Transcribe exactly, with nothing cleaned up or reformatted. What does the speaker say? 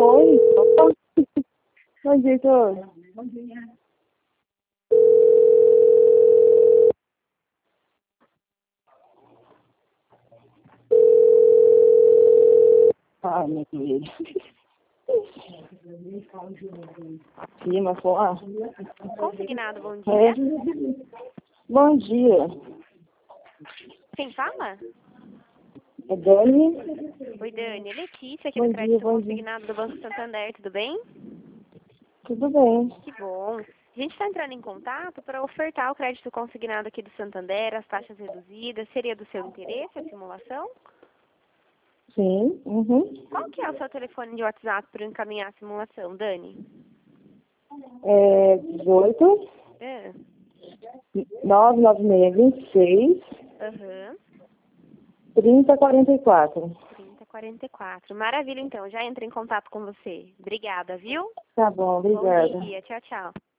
Foi. Opa. Bom dia, Heitor. Bom dia. Ah, meu querido. Sim, mas foi lá. Consignado, bom dia. É. Bom dia. Quem fala? É Dani. Oi, Dani. É Letícia, aqui Bom do dia, Crédito bom dia. Consignado do Banco Santander, tudo bem? Tudo bem. Que bom. A gente está entrando em contato para ofertar o crédito consignado aqui do Santander, as taxas reduzidas. Seria do seu interesse a simulação? Sim. Uhum. Qual que é o seu telefone de WhatsApp para encaminhar a simulação, Dani? É dezoito, É. nove nove seis, vinte e seis, Aham. trinta, quarenta e quatro. trinta quarenta e quatro. Maravilha, então. Já entro em contato com você. Obrigada, viu? Tá bom, Bom obrigada. dia. Tchau, tchau.